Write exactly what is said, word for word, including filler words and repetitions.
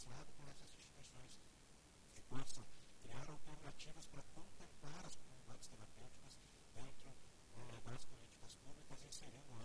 financiado por essas instituições. Depois se criaram alternativas para contemplar as comunidades terapêuticas dentro uh, das políticas públicas, inserindo